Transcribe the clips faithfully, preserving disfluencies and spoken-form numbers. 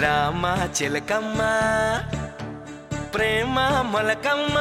రామ చిలకమ్మ ప్రేమ మొలకమ్మ,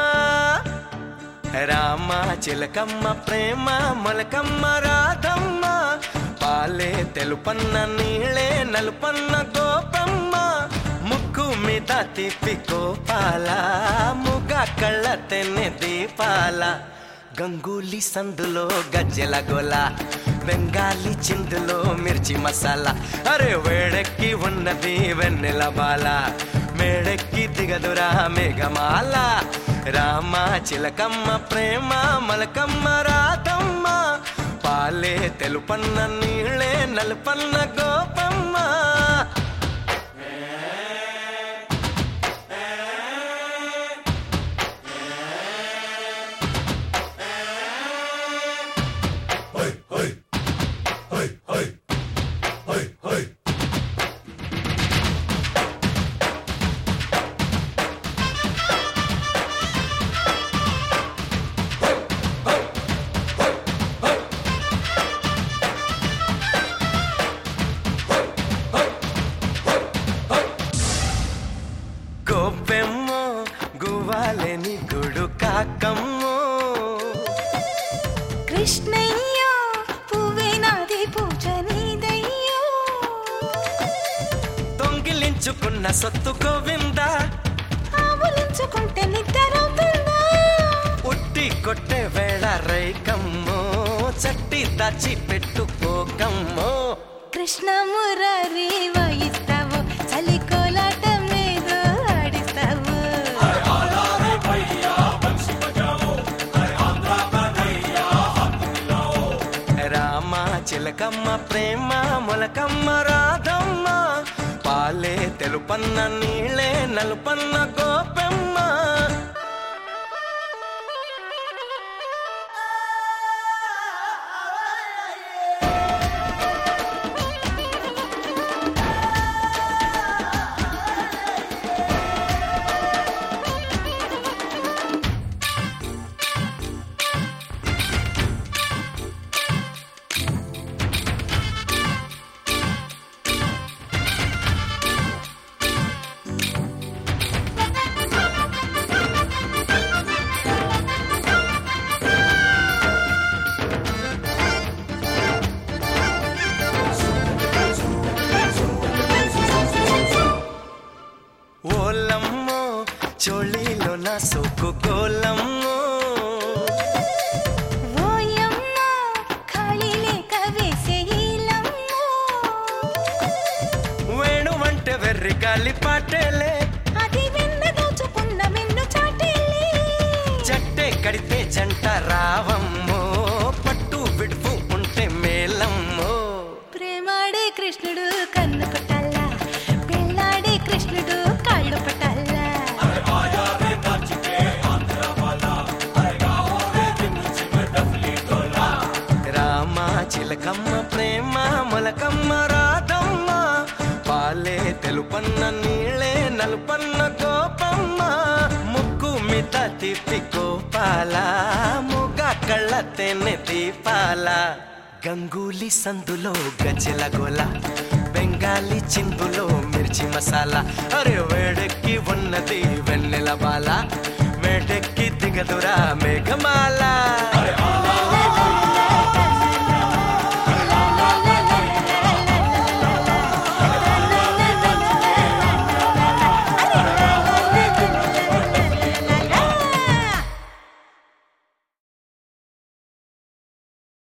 రామ చిలకమ్మ ప్రేమ మొలకమ్మ రాధమ్మ, పాలే తెలుపన్న నీళ్ళే నలుపన్న గోపమ్మ, ముక్కు మీద తిప్పి గోపాల, ముగ కళ్ళ తెన్నె దీపాల, గంగూలీ సందులో గజ్జెల గోల, బెంగాలీ చిందులో మిర్చి మసాలా, అరే వేడెక్కి ఉన్నది వెన్నెల బాల, మేడెక్కి దిగదురా మేఘమాల, రామ చిలకమ్మ ప్రేమ మలకమ్మ రాధమ్మ, పాలే తెలుపన్న నీళ్ళే నలుపన్న గోపమ్మ. గోపెమ్మో గువ్వాలేని గుడు కాకమ్మో, కృష్ణయ్యో పువ్వే నాది పూజ నీదయ్యో, దొంగిలించుకున్న సొత్తు గోవిందా, ఆవులించుకుంటే నిద్రవుతుందా, ఉట్టి కొట్టే వేళ రైకమ్మో, చట్టి దాచి పెట్టుకోకమ్మో, కృష్ణ మురారి వాయిస్తావు చలి కోలాటం ఏదో ఆడిస్తావు, రామ చిలకమ్మ ప్రేమ మొలకమ్మ రాధమ్మ, పాలే తెలుపన్న నీళ్ళే నలుపన్న గోపెమ్మ. ఓలమ్మో చోళీలో నా సోకు గోలమ్మో, ఓయమ్మ ఖాళీ లేక వేసేయిలమ్మో, వేణు వంటే వెర్రి గాలి పాటేలే, అది వెన్న దోచుకున్న వెన్ను చాటేలే, జట్టే కడితే జంట రావమ్మో, పట్టు విడుపు ఉంటే మేలమ్మో, ప్రేమాడే కృష్ణుడు కన్ను పట్టాలా, పెళ్ళాడే కృష్ణుడు కాళ్ళు పట్టాలా, రామ చిలకమ్మ ప్రేమ మొలకమ్మ రాధమ్మ, పాలే తెలుపన్న నీళ్ళే నలుపన్న గోపమ్మ, ముక్కు మీద తిప్పి గోపాల, ముగ కళ్ళ తెన్నె దీపాల, గంగూలీ సందులో గజ్జెల గోల, బెంగాలీ చిందులో మిర్చి మసాలా, అరే వేడెక్కి ఉన్నది వెన్నెల బాల, మేడెక్కి దిగదురా మేఘమాల.